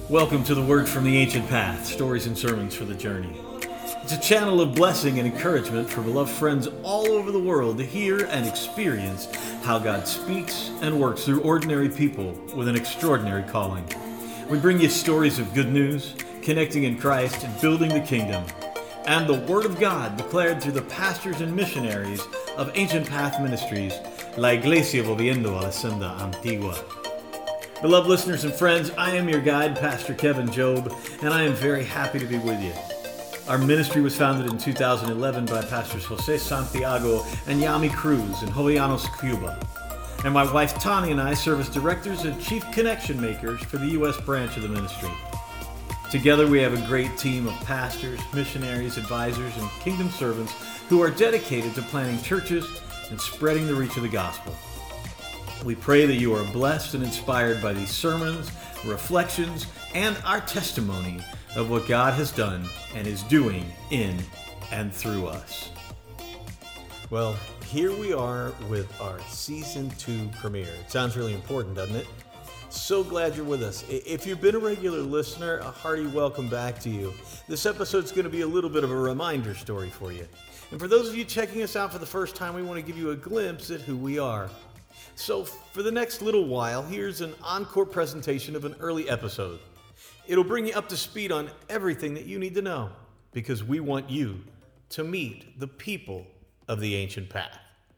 Welcome to the Word from the Ancient Path, stories and sermons for the journey. It's a channel of blessing and encouragement for beloved friends all over the world to hear and experience how God speaks and works through ordinary people with an extraordinary calling. We bring you stories of good news, connecting in Christ and building the kingdom, and the Word of God declared through the pastors and missionaries of Ancient Path Ministries, La Iglesia Volviendo a la Senda Antigua. Beloved listeners and friends, I am your guide, Pastor Kevin Job, and I am very happy to be with you. Our ministry was founded in 2011 by Pastors Jose Santiago and Yami Cruz in Jovellanos, Cuba. And my wife Tani and I serve as directors and chief connection makers for the U.S. branch of the ministry. Together we have a great team of pastors, missionaries, advisors, and kingdom servants who are dedicated to planting churches and spreading the reach of the gospel. We pray that you are blessed and inspired by these sermons, reflections, and our testimony of what God has done and is doing in and through us. Well, here we are with our Season 2 premiere. It sounds really important, doesn't it? So glad you're with us. If you've been a regular listener, a hearty welcome back to you. This episode's going to be a little bit of a reminder story for you. And for those of you checking us out for the first time, we want to give you a glimpse at who we are. So for the next little while, here's an encore presentation of an early episode. It'll bring you up to speed on everything that you need to know, because we want you to meet the people of the ancient path.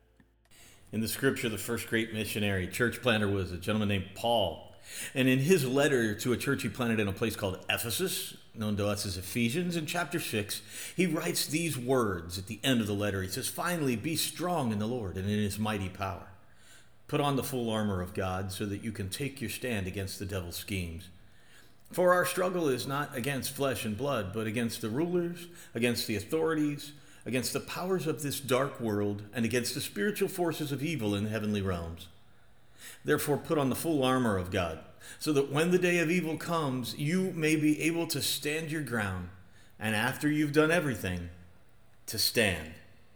In the scripture, the first great missionary church planter was a gentleman named Paul. And in his letter to a church he planted in a place called Ephesus, known to us as Ephesians, in chapter 6, he writes these words at the end of the letter. He says, "Finally, be strong in the Lord and in his mighty power. Put on the full armor of God so that you can take your stand against the devil's schemes. For our struggle is not against flesh and blood, but against the rulers, against the authorities, against the powers of this dark world, and against the spiritual forces of evil in the heavenly realms. Therefore put on the full armor of God, so that when the day of evil comes, you may be able to stand your ground, and after you've done everything, to stand."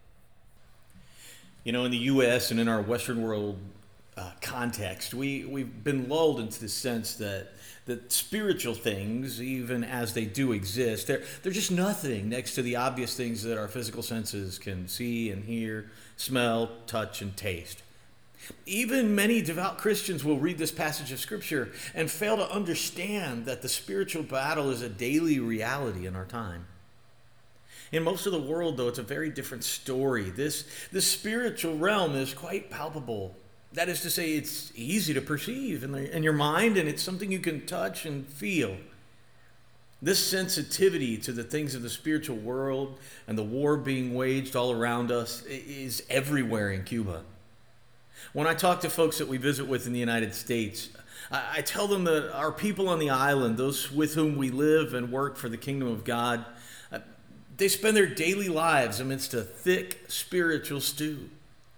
You know, in the U.S. and in our Western world context, we've been lulled into the sense that spiritual things, even as they do exist, they're just nothing next to the obvious things that our physical senses can see and hear, smell, touch, and taste. Even many devout Christians will read this passage of Scripture and fail to understand that the spiritual battle is a daily reality in our time. In most of the world, though, it's a very different story. This spiritual realm is quite palpable. That is to say, it's easy to perceive in your mind, and it's something you can touch and feel. This sensitivity to the things of the spiritual world and the war being waged all around us is everywhere in Cuba. When I talk to folks that we visit with in the United States, I tell them that our people on the island, those with whom we live and work for the kingdom of God, they spend their daily lives amidst a thick spiritual stew.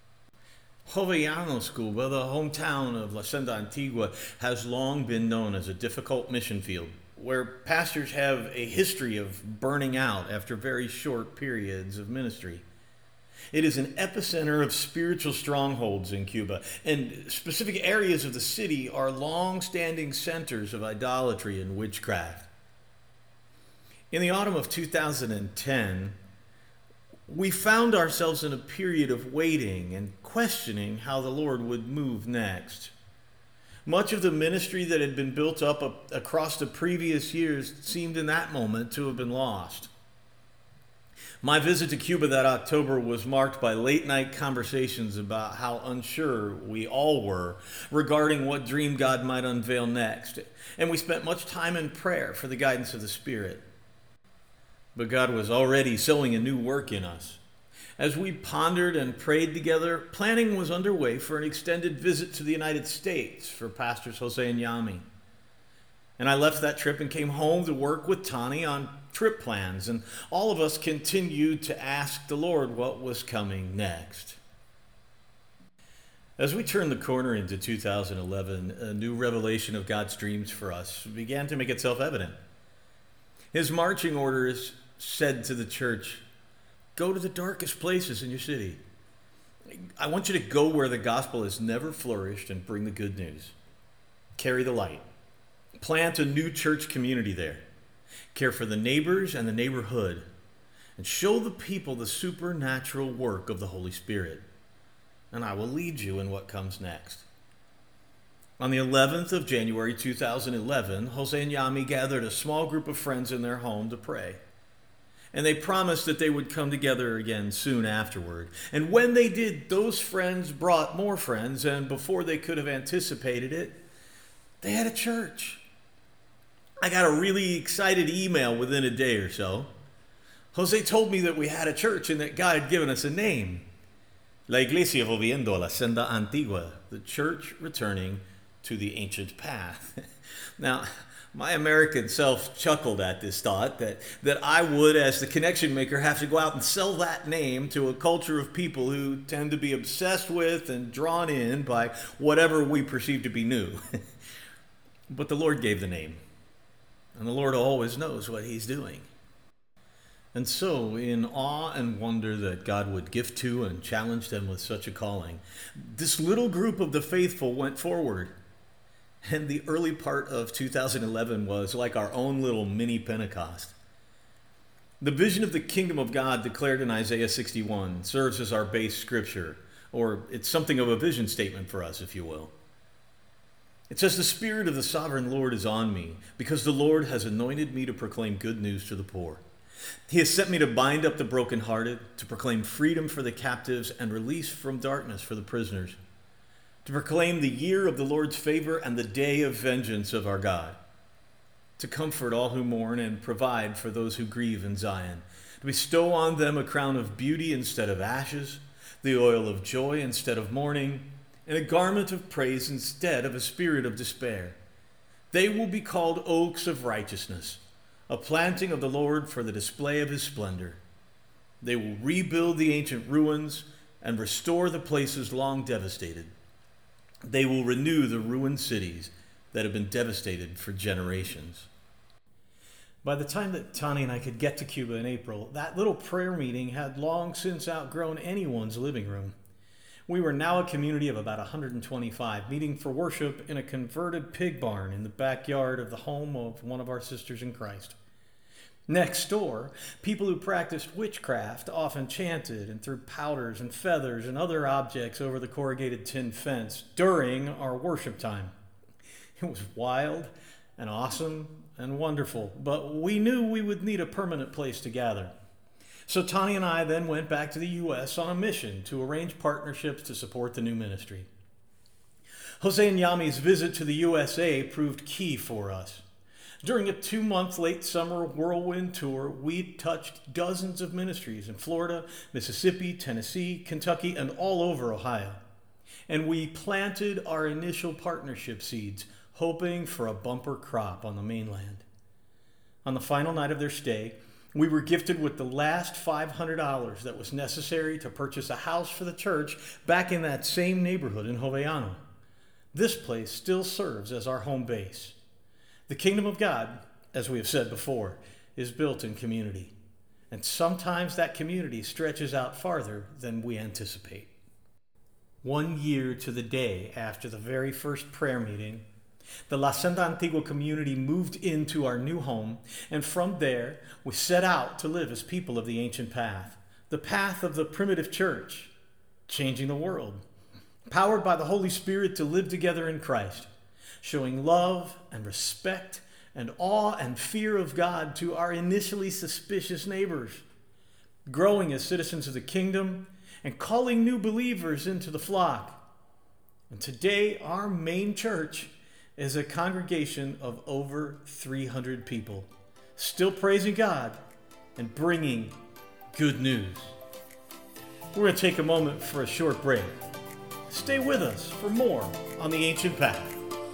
Jovellanos, Cuba, the hometown of La Senda Antigua, has long been known as a difficult mission field, where pastors have a history of burning out after very short periods of ministry. It is an epicenter of spiritual strongholds in Cuba, and specific areas of the city are long-standing centers of idolatry and witchcraft. In the autumn of 2010, we found ourselves in a period of waiting and questioning how the Lord would move next. Much of the ministry that had been built up across the previous years seemed in that moment to have been lost. My visit to Cuba that October was marked by late-night conversations about how unsure we all were regarding what dream God might unveil next, and we spent much time in prayer for the guidance of the Spirit. But God was already sowing a new work in us. As we pondered and prayed together, planning was underway for an extended visit to the United States for Pastors Jose and Yami. And I left that trip and came home to work with Tani on trip plans, and all of us continued to ask the Lord what was coming next. As we turned the corner into 2011, a new revelation of God's dreams for us began to make itself evident. His marching orders said to the church, "Go to the darkest places in your city. I want you to go where the gospel has never flourished and bring the good news. Carry the light. plant a new church community there, care for the neighbors and the neighborhood, and show the people the supernatural work of the Holy Spirit. And I will lead you in what comes next. On the 11th of January 2011, Jose and Yami gathered a small group of friends in their home to pray. And they promised that they would come together again soon afterward. And when they did, those friends brought more friends, and before they could have anticipated it, they had a church. I got a really excited email within a day or so. Jose told me that we had a church and that God had given us a name. La Iglesia Volviendo a la Senda Antigua, the church returning to the ancient path. Now, my American self chuckled at this thought that I would, as the connection maker, have to go out and sell that name to a culture of people who tend to be obsessed with and drawn in by whatever we perceive to be new. But the Lord gave the name, and the Lord always knows what He's doing. And so, in awe and wonder that God would gift to and challenge them with such a calling, this little group of the faithful went forward. And the early part of 2011 was like our own little mini Pentecost. The vision of the kingdom of God declared in Isaiah 61 serves as our base scripture, or it's something of a vision statement for us, if you will. It says, "The Spirit of the Sovereign Lord is on me, because the Lord has anointed me to proclaim good news to the poor. He has sent me to bind up the brokenhearted, to proclaim freedom for the captives and release from darkness for the prisoners, to proclaim the year of the Lord's favor and the day of vengeance of our God, to comfort all who mourn and provide for those who grieve in Zion, to bestow on them a crown of beauty instead of ashes, the oil of joy instead of mourning, and a garment of praise instead of a spirit of despair. They will be called oaks of righteousness, a planting of the Lord for the display of His splendor. They will rebuild the ancient ruins and restore the places long devastated. They will renew the ruined cities that have been devastated for generations." By the time that Tani and I could get to Cuba in April, that little prayer meeting had long since outgrown anyone's living room. We were now a community of about 125, meeting for worship in a converted pig barn in the backyard of the home of one of our sisters in Christ. Next door, people who practiced witchcraft often chanted and threw powders and feathers and other objects over the corrugated tin fence during our worship time. It was wild and awesome and wonderful, but we knew we would need a permanent place to gather. So Tani and I then went back to the U.S. on a mission to arrange partnerships to support the new ministry. Jose and Yami's visit to the USA proved key for us. During a 2-month late summer whirlwind tour, we touched dozens of ministries in Florida, Mississippi, Tennessee, Kentucky, and all over Ohio. And we planted our initial partnership seeds, hoping for a bumper crop on the mainland. On the final night of their stay, we were gifted with the last $500 that was necessary to purchase a house for the church back in that same neighborhood in Jovellanos. This place still serves as our home base. The kingdom of God, as we have said before, is built in community. And sometimes that community stretches out farther than we anticipate. 1 year to the day after the very first prayer meeting, the La Senda Antigua community moved into our new home, and from there we set out to live as people of the ancient path, the path of the primitive church, changing the world, powered by the Holy Spirit to live together in Christ, showing love and respect and awe and fear of God to our initially suspicious neighbors, growing as citizens of the kingdom and calling new believers into the flock. And today, our main church is a congregation of over 300 people, still praising God and bringing good news. We're going to take a moment for a short break. Stay with us for more on the Ancient Path.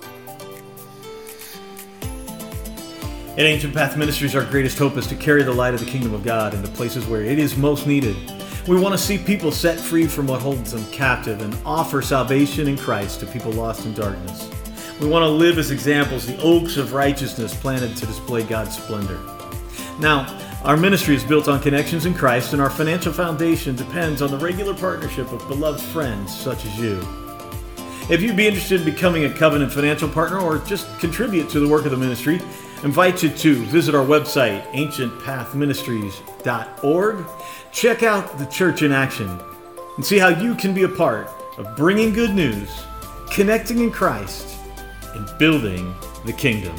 At Ancient Path Ministries, our greatest hope is to carry the light of the kingdom of God into places where it is most needed. We want to see people set free from what holds them captive and offer salvation in Christ to people lost in darkness. We want to live as examples, the oaks of righteousness planted to display God's splendor. Now, our ministry is built on connections in Christ, and our financial foundation depends on the regular partnership of beloved friends such as you. If you'd be interested in becoming a Covenant financial partner or just contribute to the work of the ministry, I invite you to visit our website, ancientpathministries.org. Check out the church in action and see how you can be a part of bringing good news, connecting in Christ, and building the kingdom.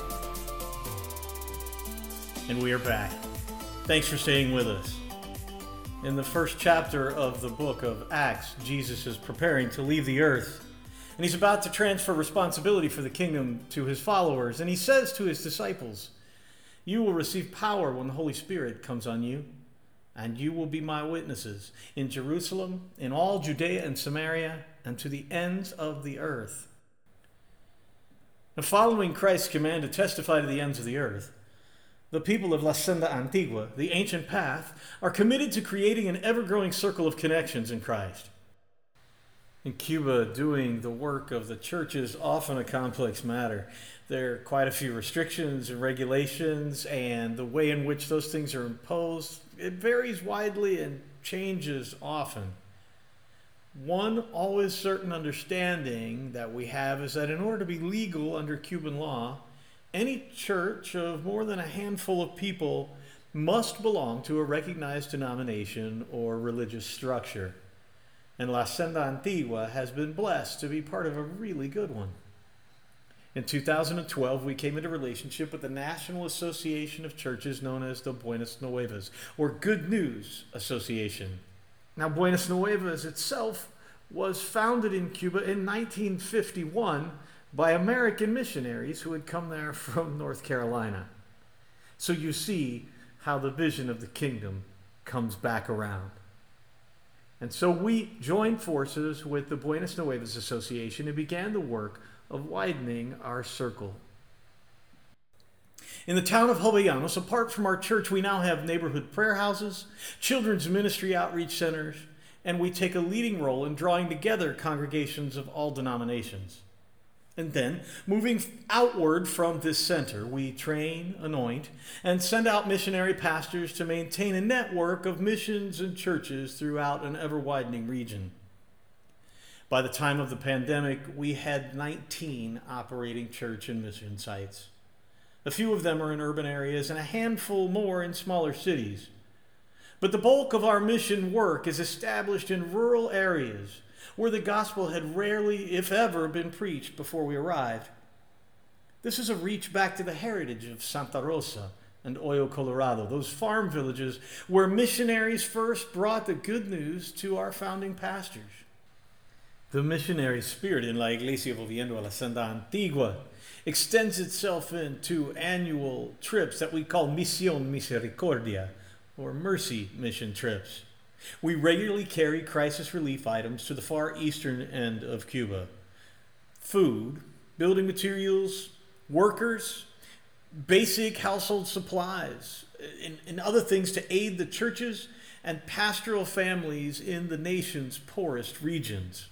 And we are back. Thanks for staying with us. In the first chapter of the book of Acts, Jesus is preparing to leave the earth, and he's about to transfer responsibility for the kingdom to his followers. And he says to his disciples, "You will receive power when the Holy Spirit comes on you, and you will be my witnesses in Jerusalem, in all Judea and Samaria, and to the ends of the earth." Now, following Christ's command to testify to the ends of the earth, the people of La Senda Antigua, the ancient path, are committed to creating an ever-growing circle of connections in Christ. In Cuba, doing the work of the church is often a complex matter. There are quite a few restrictions and regulations, and the way in which those things are imposed, it varies widely and changes often. One always certain understanding that we have is that in order to be legal under Cuban law, any church of more than a handful of people must belong to a recognized denomination or religious structure. And La Senda Antigua has been blessed to be part of a really good one. In 2012, we came into relationship with the National Association of Churches known as the Buenas Nuevas, or Good News Association. Now, Buenas Nuevas itself was founded in Cuba in 1951 by American missionaries who had come there from North Carolina. So you see how the vision of the kingdom comes back around. And so we joined forces with the Buenas Nuevas Association and began the work of widening our circle. In the town of Jovellanos, apart from our church, we now have neighborhood prayer houses, children's ministry outreach centers, and we take a leading role in drawing together congregations of all denominations. And then, moving outward from this center, we train, anoint, and send out missionary pastors to maintain a network of missions and churches throughout an ever-widening region. By the time of the pandemic, we had 19 operating church and mission sites. A few of them are in urban areas and a handful more in smaller cities. But the bulk of our mission work is established in rural areas where the gospel had rarely, if ever, been preached before we arrived. This is a reach back to the heritage of Santa Rosa and Hoyo, Colorado, those farm villages where missionaries first brought the good news to our founding pastors. The missionary spirit in La Iglesia Volviendo a la Senda Antigua extends itself into annual trips that we call Misión Misericordia, or mercy mission trips. We regularly carry crisis relief items to the far eastern end of Cuba. Food, building materials, workers, basic household supplies, and other things to aid the churches and pastoral families in the nation's poorest regions.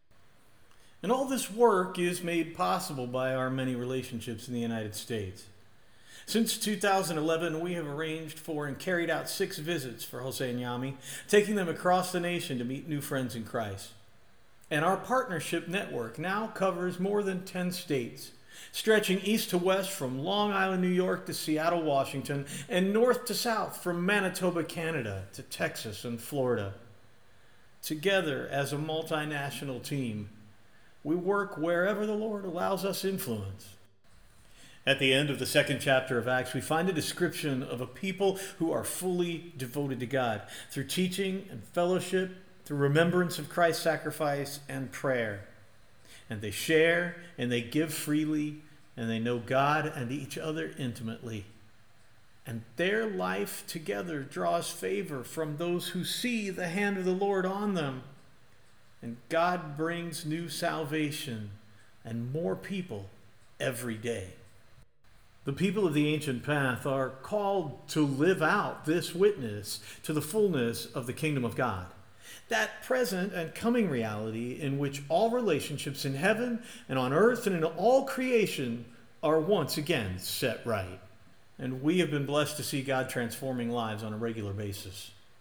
And all this work is made possible by our many relationships in the United States. Since 2011, we have arranged for and carried out 6 visits for Jose and Yami, taking them across the nation to meet new friends in Christ. And our partnership network now covers more than 10 states, stretching east to west from Long Island, New York to Seattle, Washington, and north to south from Manitoba, Canada to Texas and Florida. Together as a multinational team, we work wherever the Lord allows us influence. At the end of the second chapter of Acts, we find a description of a people who are fully devoted to God through teaching and fellowship, through remembrance of Christ's sacrifice and prayer. And they share and they give freely, and they know God and each other intimately. And their life together draws favor from those who see the hand of the Lord on them. And God brings new salvation and more people every day. The people of the ancient path are called to live out this witness to the fullness of the kingdom of God. That present and coming reality in which all relationships in heaven and on earth and in all creation are once again set right. And we have been blessed to see God transforming lives on a regular basis.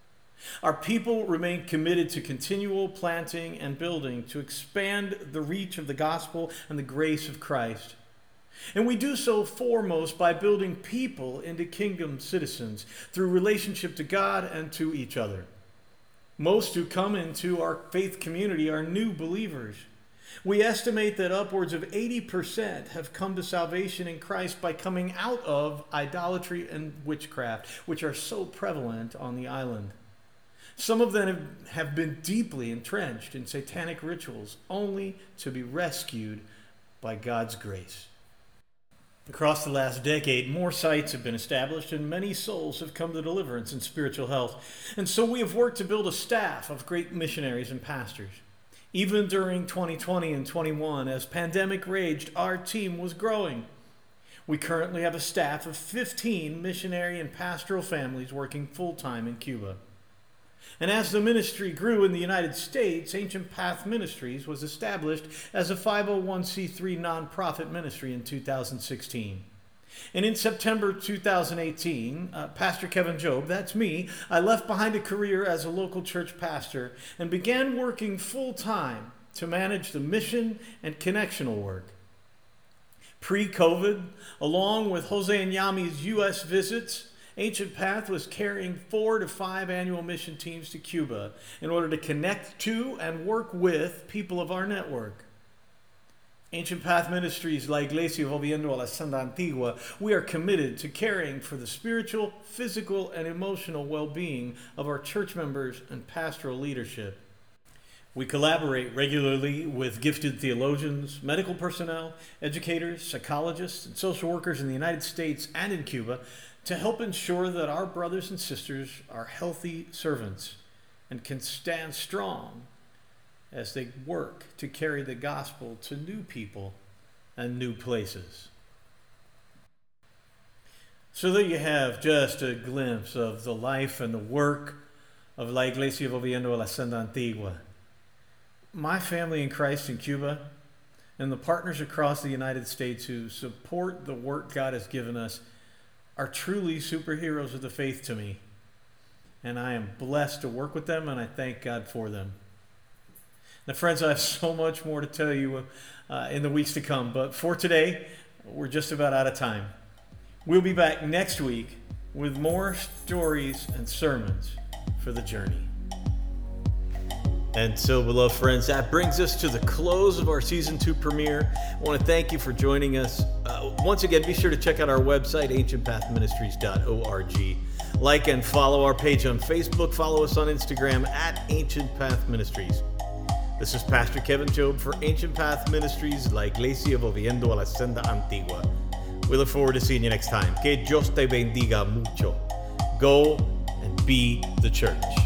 Our people remain committed to continual planting and building to expand the reach of the gospel and the grace of Christ. And we do so foremost by building people into kingdom citizens through relationship to God and to each other. Most who come into our faith community are new believers. We estimate that upwards of 80% have come to salvation in Christ by coming out of idolatry and witchcraft, which are so prevalent on the island. Some of them have been deeply entrenched in satanic rituals, only to be rescued by God's grace. Across the last decade, more sites have been established and many souls have come to deliverance and spiritual health. And so we have worked to build a staff of great missionaries and pastors. Even during 2020 and 21, as pandemic raged, our team was growing. We currently have a staff of 15 missionary and pastoral families working full-time in Cuba. And as the ministry grew in the United States, Ancient Path Ministries was established as a 501c3 nonprofit ministry in 2016. And in September 2018, Pastor Kevin Job, that's me, I left behind a career as a local church pastor and began working full-time to manage the mission and connectional work. Pre-COVID, along with Jose and Yami's U.S. visits, Ancient Path was carrying 4 to 5 annual mission teams to Cuba in order to connect to and work with people of our network. Ancient Path Ministries, La Iglesia Volviendo a la Senda Antigua, we are committed to caring for the spiritual, physical, and emotional well-being of our church members and pastoral leadership. We collaborate regularly with gifted theologians, medical personnel, educators, psychologists, and social workers in the United States and in Cuba to help ensure that our brothers and sisters are healthy servants and can stand strong as they work to carry the gospel to new people and new places. So there you have just a glimpse of the life and the work of La Iglesia Volviendo a la Senda Antigua. My family in Christ in Cuba and the partners across the United States who support the work God has given us are truly superheroes of the faith to me. And I am blessed to work with them, and I thank God for them. Now, friends, I have so much more to tell you in the weeks to come, but for today, we're just about out of time. We'll be back next week with more stories and sermons for the journey. And so, beloved friends, that brings us to the close of our Season 2 premiere. I want to thank you for joining us. Once again, be sure to check out our website, ancientpathministries.org. Like and follow our page on Facebook. Follow us on Instagram at Ancient Path Ministries. This is Pastor Kevin Job for Ancient Path Ministries, La Iglesia Volviendo a la Senda Antigua. We look forward to seeing you next time. Que Dios te bendiga mucho. Go and be the church.